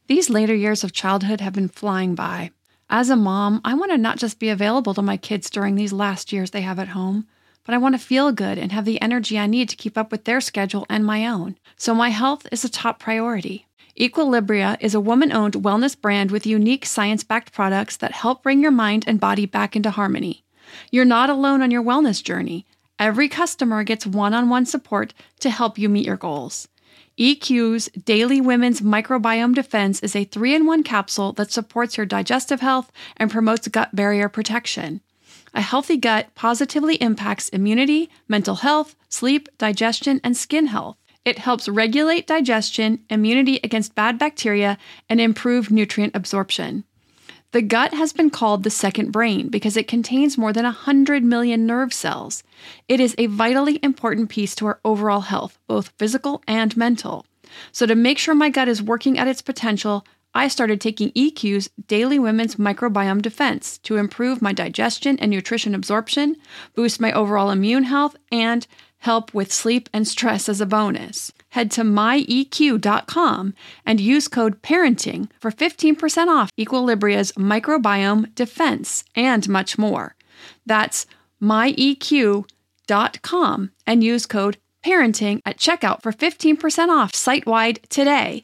These later years of childhood have been flying by. As a mom, I want to not just be available to my kids during these last years they have at home, but I want to feel good and have the energy I need to keep up with their schedule and my own. So my health is a top priority. Equilibria is a woman-owned wellness brand with unique science-backed products that help bring your mind and body back into harmony. You're not alone on your wellness journey. Every customer gets one-on-one support to help you meet your goals. EQ's Daily Women's Microbiome Defense is a 3-in-1 capsule that supports your digestive health and promotes gut barrier protection. A healthy gut positively impacts immunity, mental health, sleep, digestion, and skin health. It helps regulate digestion, immunity against bad bacteria, and improve nutrient absorption. The gut has been called the second brain because it contains more than 100 million nerve cells. It is a vitally important piece to our overall health, both physical and mental. So to make sure my gut is working at its potential, I started taking EQ's Daily Women's Microbiome Defense to improve my digestion and nutrition absorption, boost my overall immune health, and help with sleep and stress as a bonus. Head to myeq.com and use code PARENTING for 15% off Equilibria's Microbiome Defense and much more. That's myeq.com and use code PARENTING at checkout for 15% off site-wide today.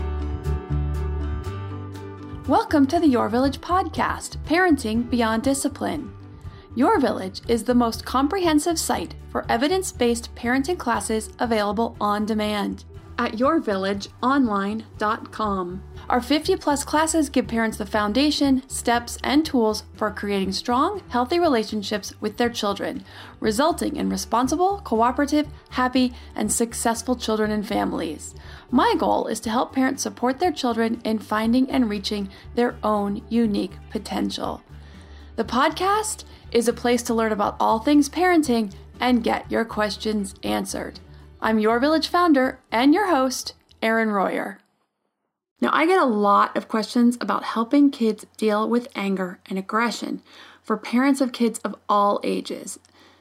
Welcome to the Your Village podcast, Parenting Beyond Discipline. Your Village is the most comprehensive site for evidence-based parenting classes available on demand at yourvillageonline.com. Our 50-plus classes give parents the foundation, steps, and tools for creating strong, healthy relationships with their children, resulting in responsible, cooperative, happy, and successful children and families. My goal is to help parents support their children in finding and reaching their own unique potential. The podcast is a place to learn about all things parenting and get your questions answered. I'm Your Village founder and your host, Erin Royer. Now, I get a lot of questions about helping kids deal with anger and aggression for parents of kids of all ages.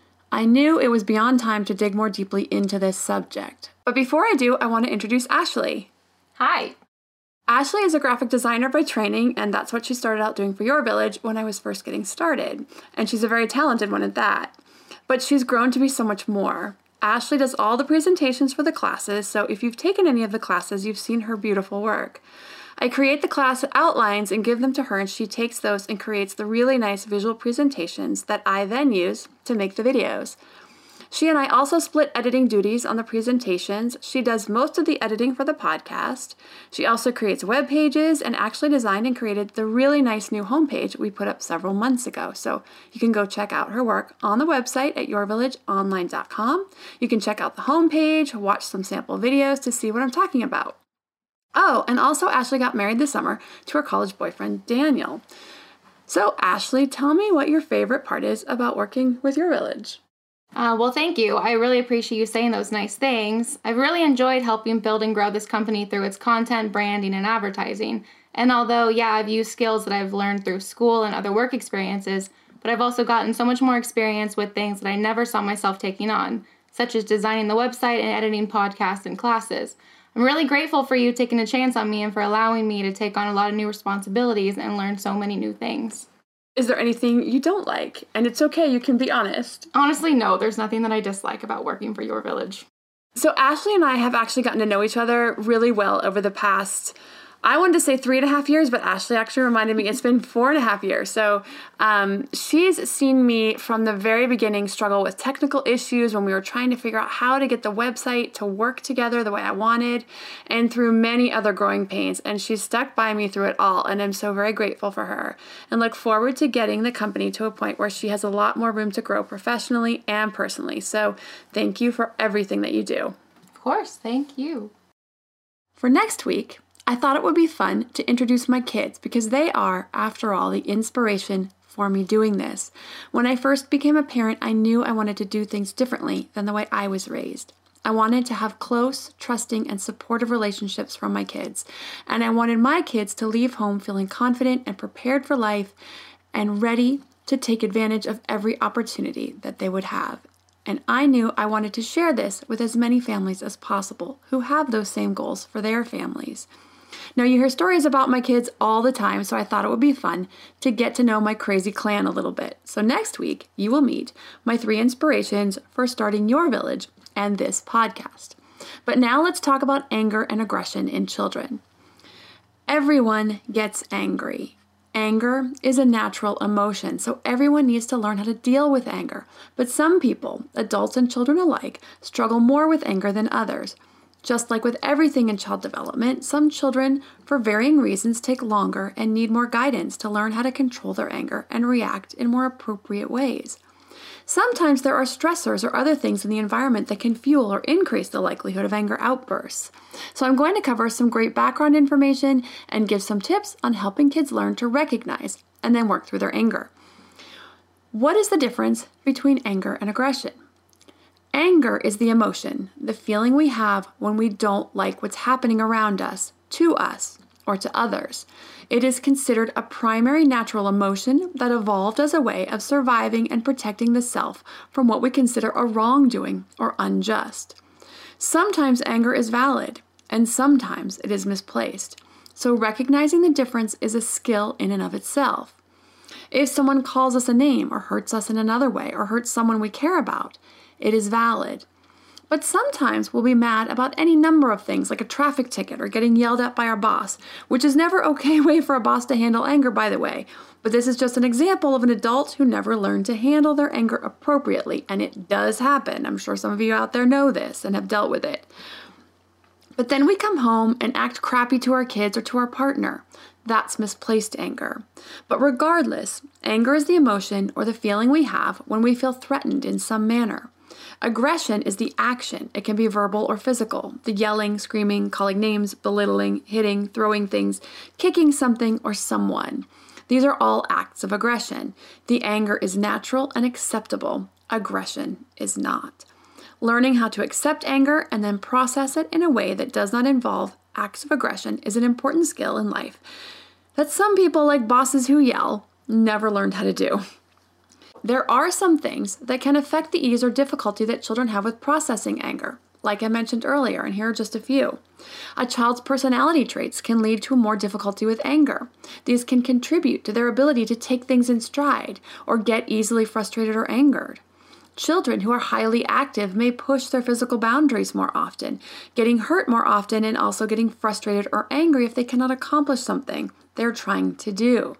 I knew it was beyond time to dig more deeply into this subject. But before I do, I want to introduce Ashley. Hi. Ashley is a graphic designer by training, and that's what she started out doing for Your Village when I was first getting started. And she's a very talented one at that. But she's grown to be so much more. Ashley does all the presentations for the classes, so if you've taken any of the classes, you've seen her beautiful work. I create the class outlines and give them to her, and she takes those and creates the really nice visual presentations that I then use to make the videos. She and I also split editing duties on the presentations. She does most of the editing for the podcast. She also creates web pages and actually designed and created the really nice new homepage we put up several months ago. So you can go check out her work on the website at yourvillageonline.com. You can check out the homepage, watch some sample videos to see what I'm talking about. Oh, and also Ashley got married this summer to her college boyfriend, Daniel. So Ashley, tell me what your favorite part is about working with Your Village. Well, thank you. I really appreciate you saying those nice things. I've really enjoyed helping build and grow this company through its content, branding, and advertising. And although, I've used skills that I've learned through school and other work experiences, but I've also gotten so much more experience with things that I never saw myself taking on, such as designing the website and editing podcasts and classes. I'm really grateful for you taking a chance on me and for allowing me to take on a lot of new responsibilities and learn so many new things. Is there anything you don't like? And it's okay, you can be honest. Honestly, no, there's nothing that I dislike about working for Your Village. So Ashley and I have actually gotten to know each other really well over the past, I wanted to say 3.5 years, but Ashley actually reminded me it's been 4.5 years. So she's seen me from the very beginning struggle with technical issues when we were trying to figure out how to get the website to work together the way I wanted, and through many other growing pains. And she's stuck by me through it all, and I'm so very grateful for her and look forward to getting the company to a point where she has a lot more room to grow professionally and personally. So thank you for everything that you do. Of course, thank you. For next week, I thought it would be fun to introduce my kids because they are, after all, the inspiration for me doing this. When I first became a parent, I knew I wanted to do things differently than the way I was raised. I wanted to have close, trusting, and supportive relationships from my kids. And I wanted my kids to leave home feeling confident and prepared for life and ready to take advantage of every opportunity that they would have. And I knew I wanted to share this with as many families as possible who have those same goals for their families. Now, you hear stories about my kids all the time, so I thought it would be fun to get to know my crazy clan a little bit. So next week, you will meet my 3 inspirations for starting your village and this podcast. But now let's talk about anger and aggression in children. Everyone gets angry. Anger is a natural emotion, so everyone needs to learn how to deal with anger. But some people, adults and children alike, struggle more with anger than others. Just like with everything in child development, some children, for varying reasons, take longer and need more guidance to learn how to control their anger and react in more appropriate ways. Sometimes there are stressors or other things in the environment that can fuel or increase the likelihood of anger outbursts. So I'm going to cover some great background information and give some tips on helping kids learn to recognize and then work through their anger. What is the difference between anger and aggression? Anger is the emotion, the feeling we have when we don't like what's happening around us, to us, or to others. It is considered a primary natural emotion that evolved as a way of surviving and protecting the self from what we consider a wrongdoing or unjust. Sometimes anger is valid, and sometimes it is misplaced. So recognizing the difference is a skill in and of itself. If someone calls us a name or hurts us in another way or hurts someone we care about, it is valid. But sometimes we'll be mad about any number of things, like a traffic ticket or getting yelled at by our boss, which is never an okay way for a boss to handle anger, by the way. But this is just an example of an adult who never learned to handle their anger appropriately, and it does happen. I'm sure some of you out there know this and have dealt with it. But then we come home and act crappy to our kids or to our partner. That's misplaced anger. But regardless, anger is the emotion or the feeling we have when we feel threatened in some manner. Aggression is the action. It can be verbal or physical. The yelling, screaming, calling names, belittling, hitting, throwing things, kicking something or someone. These are all acts of aggression. The anger is natural and acceptable. Aggression is not. Learning how to accept anger and then process it in a way that does not involve acts of aggression is an important skill in life that some people, like bosses who yell, never learned how to do. There are some things that can affect the ease or difficulty that children have with processing anger, like I mentioned earlier, and here are just a few. A child's personality traits can lead to more difficulty with anger. These can contribute to their ability to take things in stride or get easily frustrated or angered. Children who are highly active may push their physical boundaries more often, getting hurt more often, and also getting frustrated or angry if they cannot accomplish something they're trying to do.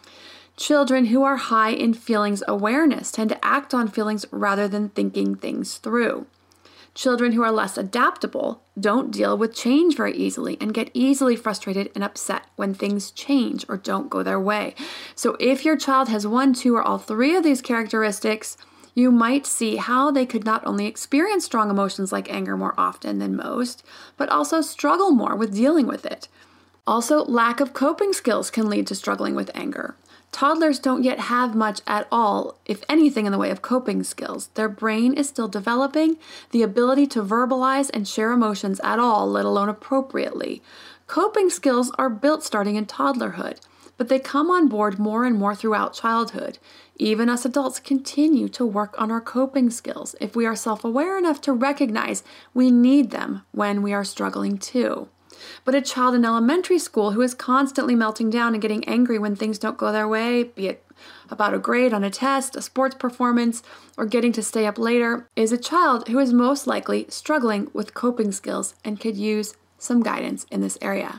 Children who are high in feelings awareness tend to act on feelings rather than thinking things through. Children who are less adaptable don't deal with change very easily and get easily frustrated and upset when things change or don't go their way. So if your child has 1, 2, or all 3 of these characteristics, you might see how they could not only experience strong emotions like anger more often than most, but also struggle more with dealing with it. Also, lack of coping skills can lead to struggling with anger. Toddlers don't yet have much at all, if anything, in the way of coping skills. Their brain is still developing the ability to verbalize and share emotions at all, let alone appropriately. Coping skills are built starting in toddlerhood, but they come on board more and more throughout childhood. Even us adults continue to work on our coping skills if we are self-aware enough to recognize we need them when we are struggling too. But a child in elementary school who is constantly melting down and getting angry when things don't go their way, be it about a grade on a test, a sports performance, or getting to stay up later, is a child who is most likely struggling with coping skills and could use some guidance in this area.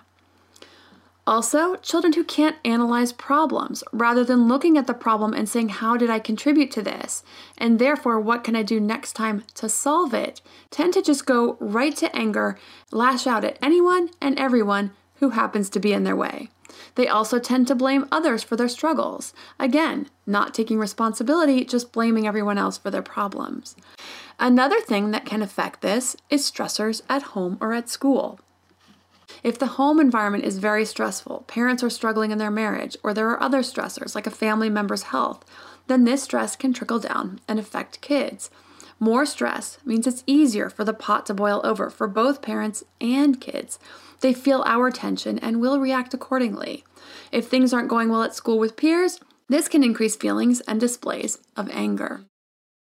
Also, children who can't analyze problems rather than looking at the problem and saying, how did I contribute to this? And therefore, what can I do next time to solve it? Tend to just go right to anger, lash out at anyone and everyone who happens to be in their way. They also tend to blame others for their struggles. Again, not taking responsibility, just blaming everyone else for their problems. Another thing that can affect this is stressors at home or at school. If the home environment is very stressful, parents are struggling in their marriage, or there are other stressors like a family member's health, then this stress can trickle down and affect kids. More stress means it's easier for the pot to boil over for both parents and kids. They feel our tension and will react accordingly. If things aren't going well at school with peers, this can increase feelings and displays of anger.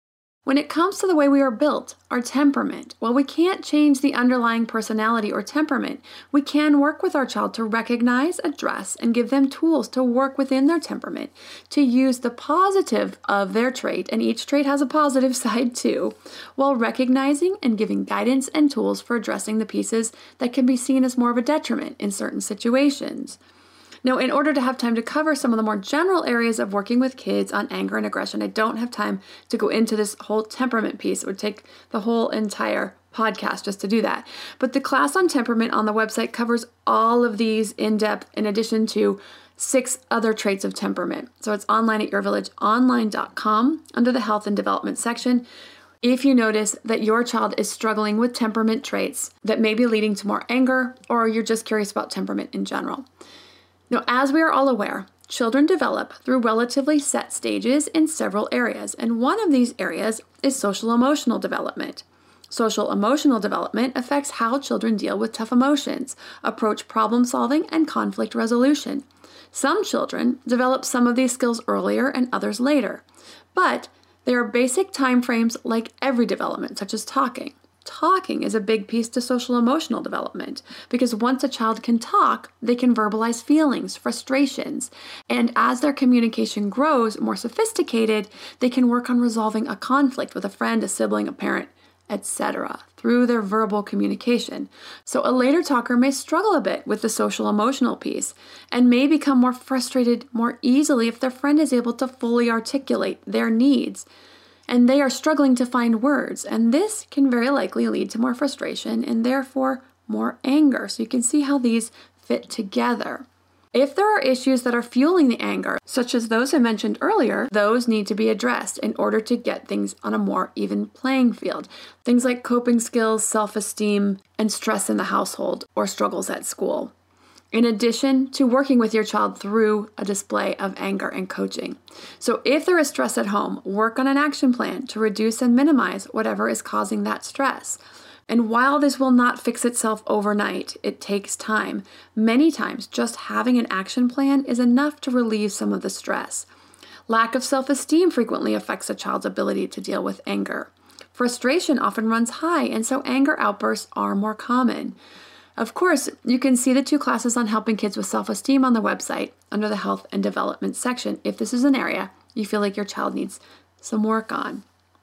When it comes to the way we are built, our temperament, while we can't change the underlying personality or temperament, we can work with our child to recognize, address, and give them tools to work within their temperament, to use the positive of their trait, and each trait has a positive side too, while recognizing and giving guidance and tools for addressing the pieces that can be seen as more of a detriment in certain situations. Now, in order to have time to cover some of the more general areas of working with kids on anger and aggression, I don't have time to go into this whole temperament piece. It would take the whole entire podcast just to do that. But the class on temperament on the website covers all of these in depth, in addition to 6 other traits of temperament. So it's online at yourvillageonline.com under the health and development section. If you notice that your child is struggling with temperament traits that may be leading to more anger, or you're just curious about temperament in general. Now, as we are all aware, children develop through relatively set stages in several areas, and one of these areas is social-emotional development. Social-emotional development affects how children deal with tough emotions, approach problem-solving, and conflict resolution. Some children develop some of these skills earlier and others later, but there are basic time frames like every development, such as talking. Talking is a big piece to social emotional development because once a child can talk, they can verbalize feelings, frustrations, and as their communication grows more sophisticated, they can work on resolving a conflict with a friend, a sibling, a parent, etc. through their verbal communication. So a later talker may struggle a bit with the social emotional piece and may become more frustrated more easily if their friend is able to fully articulate their needs. And they are struggling to find words, and this can very likely lead to more frustration and therefore more anger. So you can see how these fit together. If there are issues that are fueling the anger, such as those I mentioned earlier, those need to be addressed in order to get things on a more even playing field. Things like coping skills, self-esteem, and stress in the household or struggles at school. In addition to working with your child through a display of anger and coaching. So if there is stress at home, work on an action plan to reduce and minimize whatever is causing that stress. And while this will not fix itself overnight, it takes time. Many times, just having an action plan is enough to relieve some of the stress. Lack of self-esteem frequently affects a child's ability to deal with anger. Frustration often runs high, and so anger outbursts are more common. Of course, you can see the 2 classes on helping kids with self-esteem on the website under the health and development section if this is an area you feel like your child needs some work on.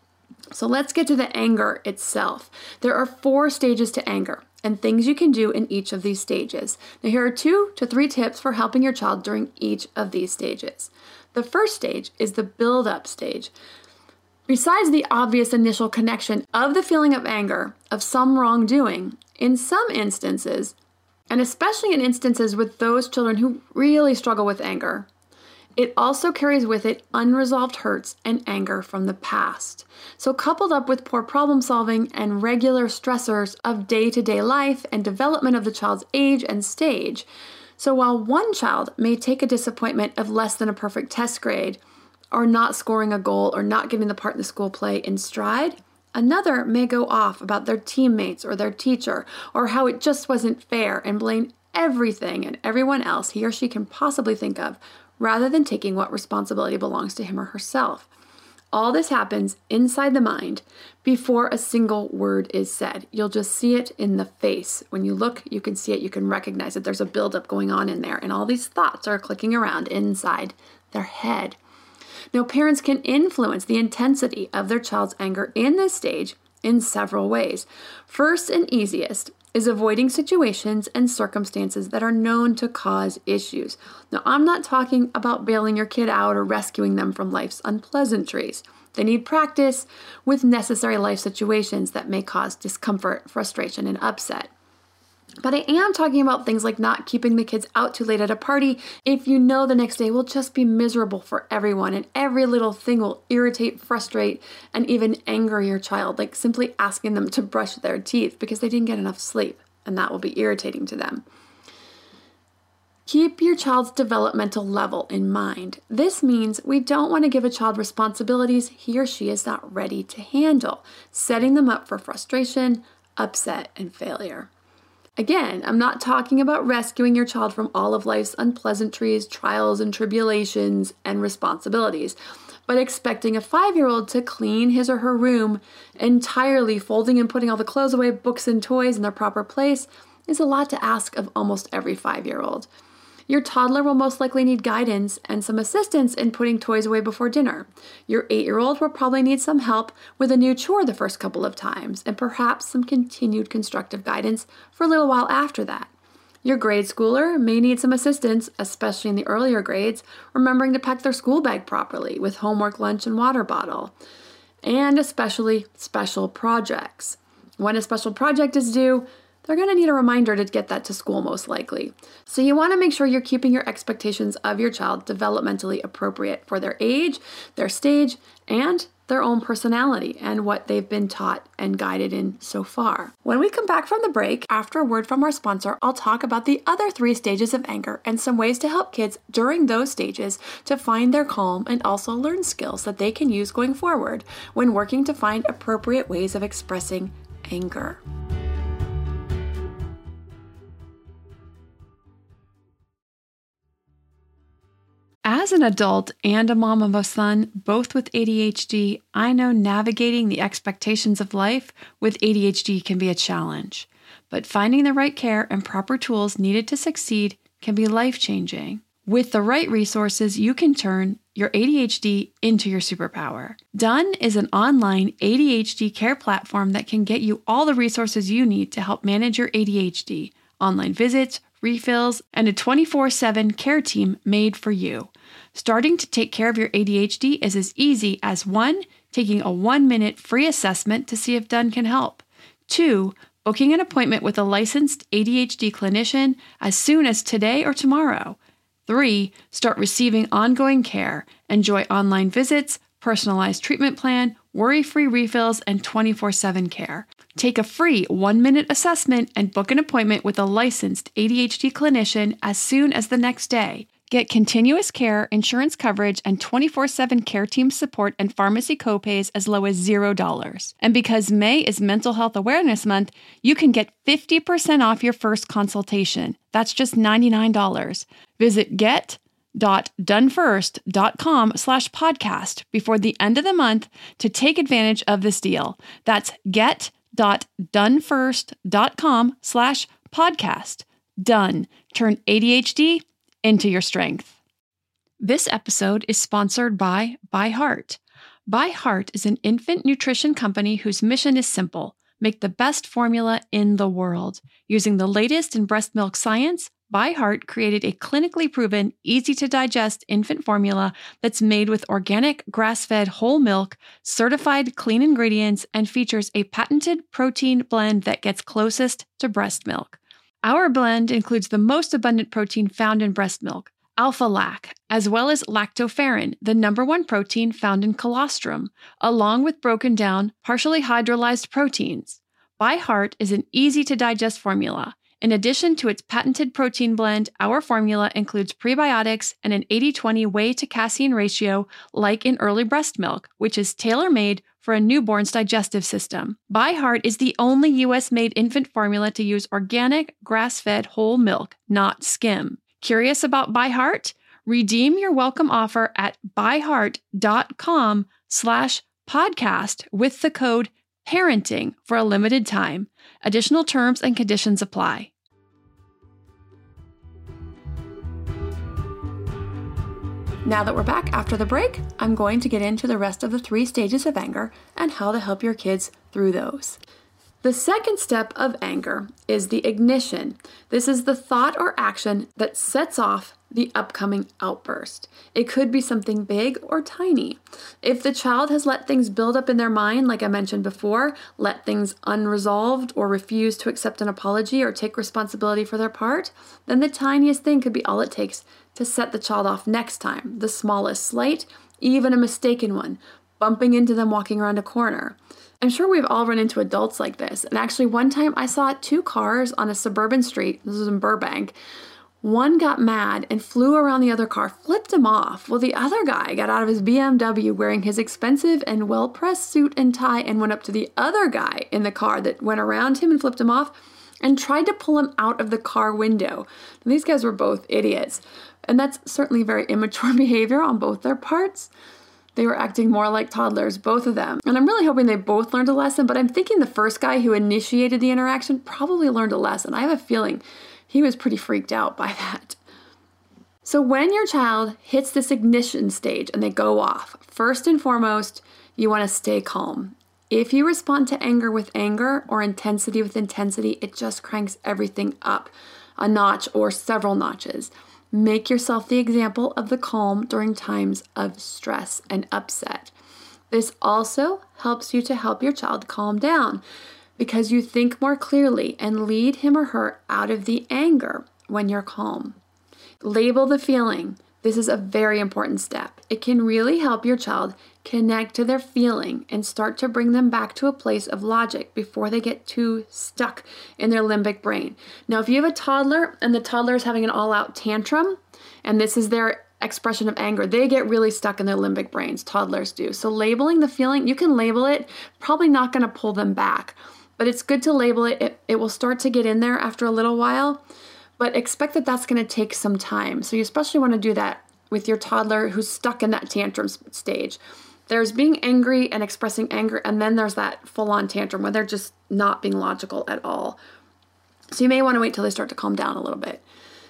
So let's get to the anger itself. There are 4 stages to anger and things you can do in each of these stages. Now here are 2 to 3 tips for helping your child during each of these stages. The first stage is the build-up stage. Besides the obvious initial connection of the feeling of anger, of some wrongdoing, in some instances, and especially in instances with those children who really struggle with anger, it also carries with it unresolved hurts and anger from the past. So coupled up with poor problem solving and regular stressors of day-to-day life and development of the child's age and stage. So while one child may take a disappointment of less than a perfect test grade, or not scoring a goal, or not getting the part in the school play in stride, another may go off about their teammates or their teacher, or how it just wasn't fair and blame everything and everyone else he or she can possibly think of, rather than taking what responsibility belongs to him or herself. All this happens inside the mind before a single word is said. You'll just see it in the face. When you look, you can see it, you can recognize it. There's a buildup going on in there, and all these thoughts are clicking around inside their head. Now, parents can influence the intensity of their child's anger in this stage in several ways. First and easiest is avoiding situations and circumstances that are known to cause issues. Now, I'm not talking about bailing your kid out or rescuing them from life's unpleasantries. They need practice with necessary life situations that may cause discomfort, frustration, and upset. But I am talking about things like not keeping the kids out too late at a party if you know the next day will just be miserable for everyone and every little thing will irritate, frustrate, and even anger your child, like simply asking them to brush their teeth because they didn't get enough sleep, and that will be irritating to them. Keep your child's developmental level in mind. This means we don't want to give a child responsibilities he or she is not ready to handle, setting them up for frustration, upset, and failure. Again, I'm not talking about rescuing your child from all of life's unpleasantries, trials and tribulations, and responsibilities, but expecting a 5-year-old to clean his or her room entirely, folding and putting all the clothes away, books and toys in their proper place, is a lot to ask of almost every 5-year-old. Your toddler will most likely need guidance and some assistance in putting toys away before dinner. Your 8-year-old will probably need some help with a new chore the first couple of times, and perhaps some continued constructive guidance for a little while after that. Your grade schooler may need some assistance, especially in the earlier grades, remembering to pack their school bag properly with homework, lunch, and water bottle. And especially special projects. When a special project is due, they're going to need a reminder to get that to school most likely. So you want to make sure you're keeping your expectations of your child developmentally appropriate for their age, their stage, and their own personality and what they've been taught and guided in so far. When we come back from the break, after a word from our sponsor, I'll talk about the other 3 stages of anger and some ways to help kids during those stages to find their calm and also learn skills that they can use going forward when working to find appropriate ways of expressing anger. As an adult and a mom of a son, both with ADHD, I know navigating the expectations of life with ADHD can be a challenge. But finding the right care and proper tools needed to succeed can be life-changing. With the right resources, you can turn your ADHD into your superpower. Done is an online ADHD care platform that can get you all the resources you need to help manage your ADHD, online visits, refills, and a 24/7 care team made for you. Starting to take care of your ADHD is as easy as 1, taking a 1-minute free assessment to see if Done can help. 2, booking an appointment with a licensed ADHD clinician as soon as today or tomorrow. 3, start receiving ongoing care. Enjoy online visits, personalized treatment plan, worry-free refills, and 24/7 care. Take a free 1-minute assessment and book an appointment with a licensed ADHD clinician as soon as the next day. Get continuous care, insurance coverage, and 24/7 care team support and pharmacy copays as low as $0. And because May is Mental Health Awareness Month, you can get 50% off your first consultation. That's just $99. Visit get.donefirst.com/podcast before the end of the month to take advantage of this deal. That's get.donefirst.com/podcast. Done. Turn ADHD into your strength. This episode is sponsored by ByHeart. ByHeart is an infant nutrition company whose mission is simple: make the best formula in the world. Using the latest in breast milk science, ByHeart created a clinically proven, easy-to-digest infant formula that's made with organic, grass-fed whole milk, certified clean ingredients, and features a patented protein blend that gets closest to breast milk. Our blend includes the most abundant protein found in breast milk, alpha-lac, as well as lactoferrin, the #1 protein found in colostrum, along with broken down, partially hydrolyzed proteins. ByHeart is an easy-to-digest formula. In addition to its patented protein blend, our formula includes prebiotics and an 80-20 whey to casein ratio like in early breast milk, which is tailor-made for a newborn's digestive system. ByHeart is the only U.S.-made infant formula to use organic, grass-fed whole milk, not skim. Curious about ByHeart? Redeem your welcome offer at byheart.com/podcast with the code PARENTING for a limited time. Additional terms and conditions apply. Now that we're back after the break, I'm going to get into the rest of the 3 stages of anger and how to help your kids through those. The second step of anger is the ignition. This is the thought or action that sets off the upcoming outburst. It could be something big or tiny. If the child has let things build up in their mind, like I mentioned before, let things unresolved or refuse to accept an apology or take responsibility for their part, then the tiniest thing could be all it takes to set the child off next time. The smallest slight, even a mistaken one, bumping into them walking around a corner. I'm sure we've all run into adults like this. And actually one time I saw 2 cars on a suburban street. This was in Burbank. One got mad and flew around the other car, flipped him off. Well, the other guy got out of his BMW wearing his expensive and well-pressed suit and tie and went up to the other guy in the car that went around him and flipped him off and tried to pull him out of the car window. And these guys were both idiots. And that's certainly very immature behavior on both their parts. They were acting more like toddlers, both of them. And I'm really hoping they both learned a lesson, but I'm thinking the first guy who initiated the interaction probably learned a lesson. I have a feeling he was pretty freaked out by that. So when your child hits this ignition stage and they go off, first and foremost, you want to stay calm. If you respond to anger with anger or intensity with intensity, it just cranks everything up a notch or several notches. Make yourself the example of the calm during times of stress and upset. This also helps you to help your child calm down because you think more clearly and lead him or her out of the anger when you're calm. Label the feeling. This is a very important step. It can really help your child connect to their feeling and start to bring them back to a place of logic before they get too stuck in their limbic brain. Now, if you have a toddler and the toddler is having an all-out tantrum, and this is their expression of anger, they get really stuck in their limbic brains. Toddlers do. So labeling the feeling, you can label it, probably not going to pull them back, but it's good to label it. It will start to get in there after a little while, but expect that that's going to take some time. So you especially want to do that with your toddler who's stuck in that tantrum stage. There's being angry and expressing anger, and then there's that full-on tantrum where they're just not being logical at all. So you may want to wait till they start to calm down a little bit.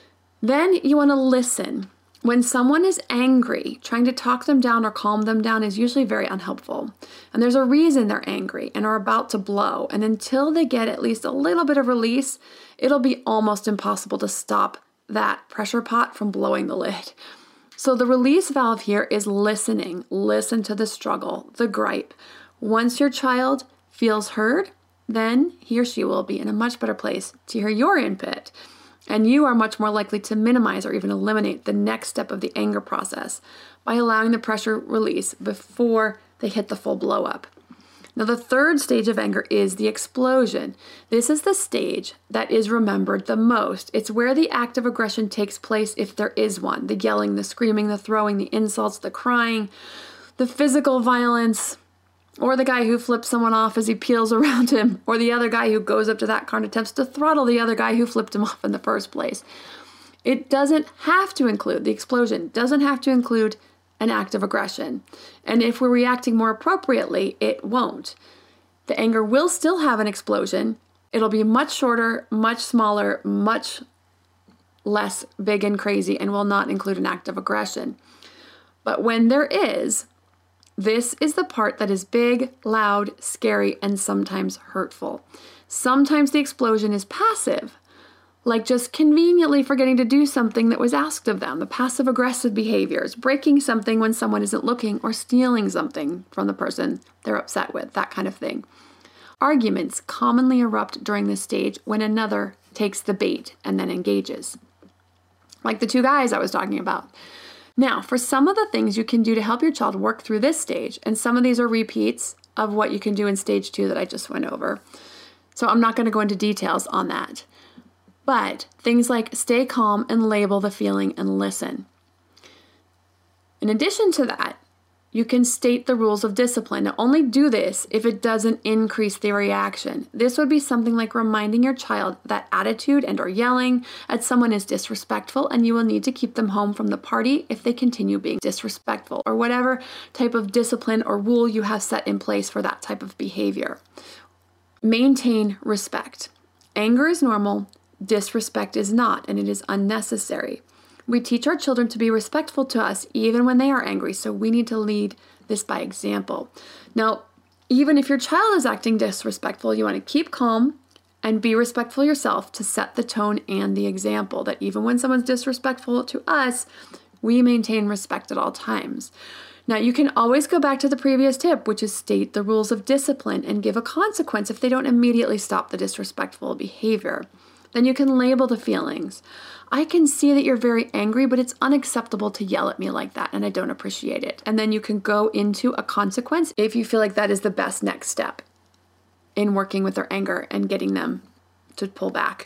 Then you want to listen. When someone is angry, trying to talk them down or calm them down is usually very unhelpful. And there's a reason they're angry and are about to blow. And until they get at least a little bit of release, it'll be almost impossible to stop that pressure pot from blowing the lid. So the release valve here is listening. Listen to the struggle, the gripe. Once your child feels heard, then he or she will be in a much better place to hear your input. And you are much more likely to minimize or even eliminate the next step of the anger process by allowing the pressure release before they hit the full blow up. Now, the third stage of anger is the explosion. This is the stage that is remembered the most. It's where the act of aggression takes place if there is one. The yelling, the screaming, the throwing, the insults, the crying, the physical violence, or the guy who flips someone off as he peels around him, or the other guy who goes up to that car and attempts to throttle the other guy who flipped him off in the first place. It doesn't have to include the explosion, doesn't have to include an act of aggression. And if we're reacting more appropriately, it won't. The anger will still have an explosion. It'll be much shorter, much smaller, much less big and crazy, and will not include an act of aggression. But when there is, this is the part that is big, loud, scary, and sometimes hurtful. Sometimes the explosion is passive, like just conveniently forgetting to do something that was asked of them, the passive-aggressive behaviors, breaking something when someone isn't looking, or stealing something from the person they're upset with, that kind of thing. Arguments commonly erupt during this stage when another takes the bait and then engages, like the two guys I was talking about. Now, for some of the things you can do to help your child work through this stage, and some of these are repeats of what you can do in stage 2 that I just went over, so I'm not going to go into details on that. But things like stay calm and label the feeling and listen. In addition to that, you can state the rules of discipline. Now, only do this if it doesn't increase the reaction. This would be something like reminding your child that attitude and or yelling at someone is disrespectful, and you will need to keep them home from the party if they continue being disrespectful, or whatever type of discipline or rule you have set in place for that type of behavior. Maintain respect. Anger is normal. Disrespect is not, and it is unnecessary. We teach our children to be respectful to us even when they are angry, so we need to lead this by example. Now, even if your child is acting disrespectful, you want to keep calm and be respectful yourself to set the tone and the example that even when someone's disrespectful to us, we maintain respect at all times. Now, you can always go back to the previous tip, which is state the rules of discipline and give a consequence if they don't immediately stop the disrespectful behavior. Then you can label the feelings. I can see that you're very angry, but it's unacceptable to yell at me like that, and I don't appreciate it. And then you can go into a consequence if you feel like that is the best next step in working with their anger and getting them to pull back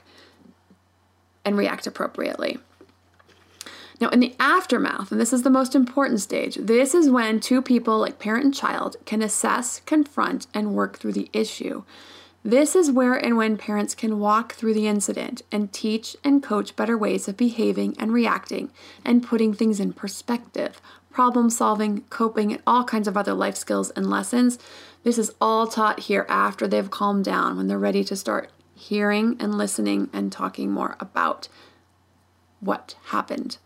and react appropriately. Now, in the aftermath, and this is the most important stage, this is when two people, like parent and child, can assess, confront, and work through the issue. This is where and when parents can walk through the incident and teach and coach better ways of behaving and reacting and putting things in perspective, problem solving, coping, and all kinds of other life skills and lessons. This is all taught here after they've calmed down, when they're ready to start hearing and listening and talking more about what happened.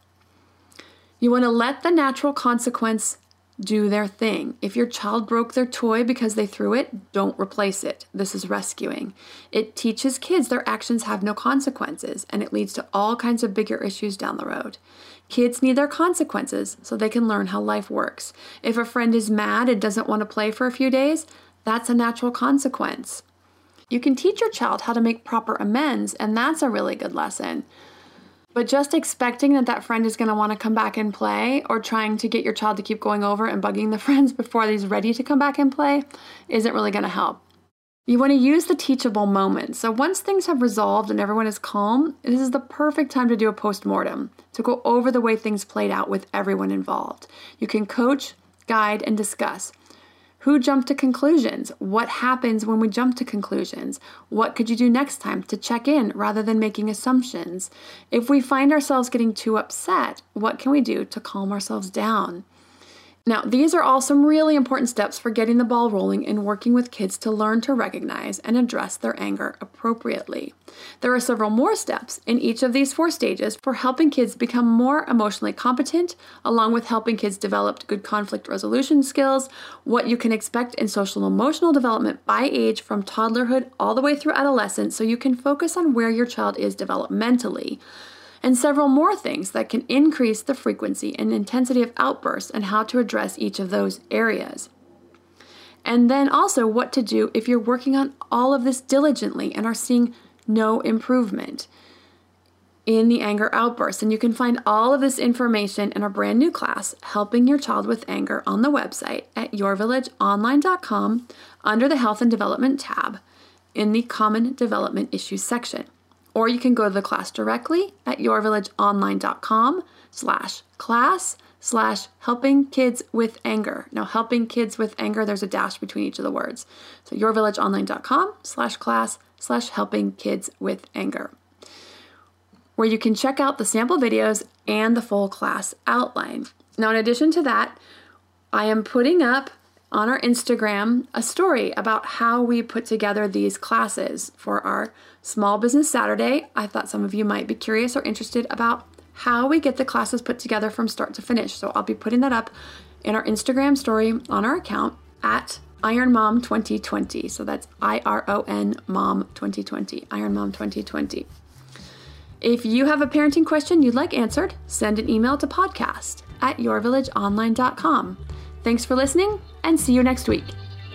You want to let the natural consequence do their thing. If your child broke their toy because they threw it, don't replace it. This is rescuing. It teaches kids their actions have no consequences, and it leads to all kinds of bigger issues down the road. Kids need their consequences so they can learn how life works. If a friend is mad and doesn't want to play for a few days, that's a natural consequence. You can teach your child how to make proper amends, and that's a really good lesson. But just expecting that friend is going to want to come back and play, or trying to get your child to keep going over and bugging the friends before he's ready to come back and play, isn't really going to help. You want to use the teachable moments. So once things have resolved and everyone is calm, this is the perfect time to do a postmortem, to go over the way things played out with everyone involved. You can coach, guide, and discuss. Who jumped to conclusions? What happens when we jump to conclusions? What could you do next time to check in rather than making assumptions? If we find ourselves getting too upset, what can we do to calm ourselves down? Now, these are all some really important steps for getting the ball rolling and working with kids to learn to recognize and address their anger appropriately. There are several more steps in each of these 4 stages for helping kids become more emotionally competent, along with helping kids develop good conflict resolution skills, what you can expect in social and emotional development by age from toddlerhood all the way through adolescence, so you can focus on where your child is developmentally, and several more things that can increase the frequency and intensity of outbursts and how to address each of those areas. And then also what to do if you're working on all of this diligently and are seeing no improvement in the anger outbursts. And you can find all of this information in our brand new class, Helping Your Child with Anger, on the website at yourvillageonline.com under the Health and Development tab in the Common Development Issues section. Or you can go to the class directly at yourvillageonline.com/class/helping kids with anger. Now, helping kids with anger, there's a dash between each of the words. So yourvillageonline.com/class/helping kids with anger, where you can check out the sample videos and the full class outline. Now, in addition to that, I am putting up on our Instagram a story about how we put together these classes for our Small Business Saturday. I thought some of you might be curious or interested about how we get the classes put together from start to finish. So I'll be putting that up in our Instagram story on our account at IronMom2020. So that's IRON Mom 2020, Iron Mom 2020. If you have a parenting question you'd like answered, send an email to podcast@yourvillageonline.com. Thanks for listening, and see you next week.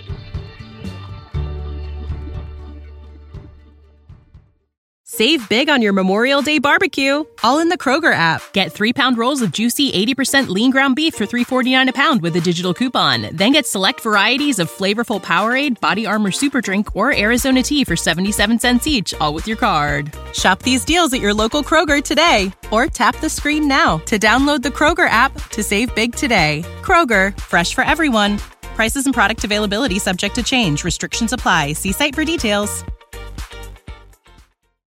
Save big on your Memorial Day barbecue, all in the Kroger app. Get 3-pound rolls of juicy 80% lean ground beef for $3.49 a pound with a digital coupon. Then get select varieties of flavorful Powerade, Body Armor Super Drink, or Arizona tea for 77 cents each, all with your card. Shop these deals at your local Kroger today, or tap the screen now to download the Kroger app to save big today. Kroger, fresh for everyone. Prices and product availability subject to change. Restrictions apply. See site for details.